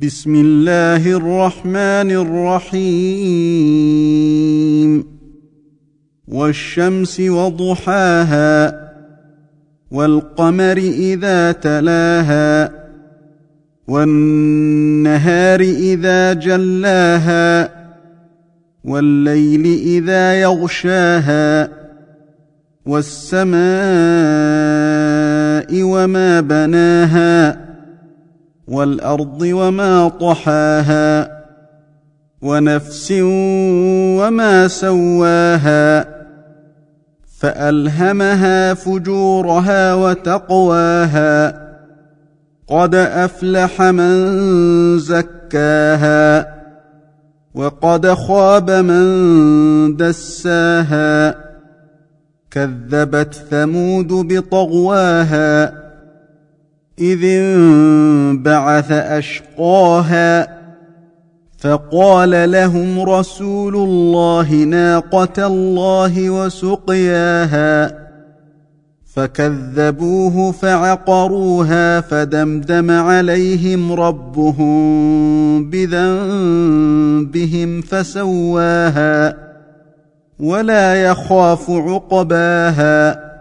بسم الله الرحمن الرحيم والشمس وضحاها والقمر إذا تلاها والنهار إذا جلاها والليل إذا يغشاها والسماء وما بناها والأرض وما طحاها ونفس وما سواها فألهمها فجورها وتقواها قد أفلح من زكاها وقد خاب من دساها كذبت ثمود بطغواها إذ انبعث أشقاها فقال لهم رسول الله ناقة الله وسقياها فكذبوه فعقروها فدمدم عليهم ربهم بذنبهم فسواها ولا يخاف عقباها